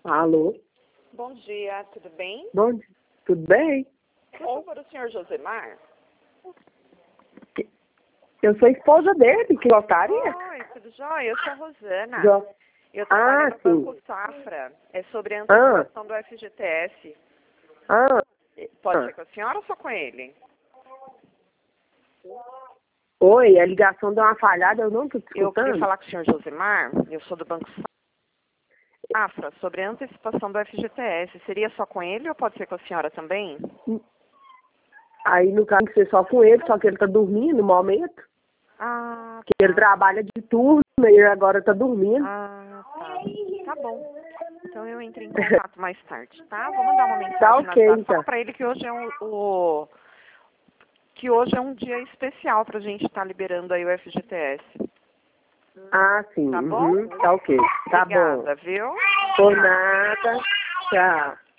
Alô? Bom dia, tudo bem? Bom dia. Tudo bem? Por favor, o senhor Josemar? Eu sou esposa dele, que gostaria. Oi, tudo jóia? Eu sou a Rosana. Jo- Eu trabalho no sim. Banco Safra. É sobre a antecipação do FGTS. Ah, Pode ser com a senhora ou só com ele? oi, a ligação deu uma falhada, eu não estou Eu escutando. queria falar com o senhor Josemar. Eu sou do Banco Safra, sobre a antecipação do FGTS. Seria só com ele ou pode ser com a senhora também? Aí no caso, ser só com ele, só que ele tá dormindo no momento. Ah, Que ele trabalha de turno e agora tá dormindo. tá. Tá bom. Então eu entro em contato mais tarde, tá? Vou mandar uma mensagem Tá no ok, WhatsApp. então. Fala pra ele que hoje é que hoje é um dia especial pra gente estar liberando aí o FGTS. Ah, sim. Tá bom? Tá ok. Tá bom. Obrigada, viu? Por nada. Tchau.